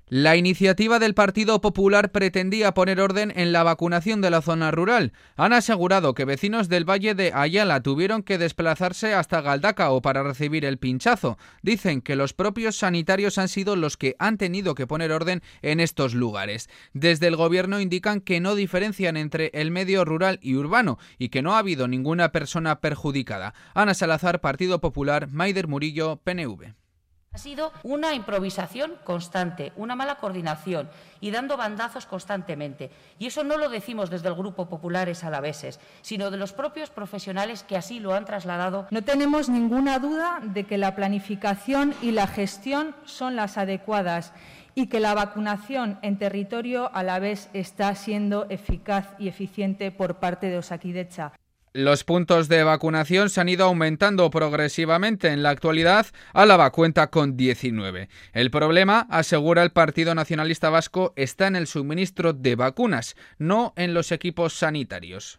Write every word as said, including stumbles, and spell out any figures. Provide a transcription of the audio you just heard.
La iniciativa del Partido Popular pretendía poner orden en la vacunación de la zona rural. Han asegurado que vecinos del Valle de Ayala tuvieron que desplazarse hasta Galdacao para recibir el pinchazo. Dicen que los propios sanitarios han sido los que han tenido que poner orden en estos lugares. Desde el Gobierno indican que no diferencian entre el medio rural y urbano y que no ha habido ninguna persona perjudicada. Ana Salazar, Partido Popular; Maider Murillo, P N V. Ha sido una improvisación constante, una mala coordinación y dando bandazos constantemente. Y eso no lo decimos desde el Grupo Populares Alaveses, sino de los propios profesionales que así lo han trasladado. No tenemos ninguna duda de que la planificación y la gestión son las adecuadas y que la vacunación en territorio alavés está siendo eficaz y eficiente por parte de Osakidetza. Los puntos de vacunación se han ido aumentando progresivamente. En la actualidad, Álava cuenta con diecinueve. El problema, asegura el Partido Nacionalista Vasco, está en el suministro de vacunas, no en los equipos sanitarios.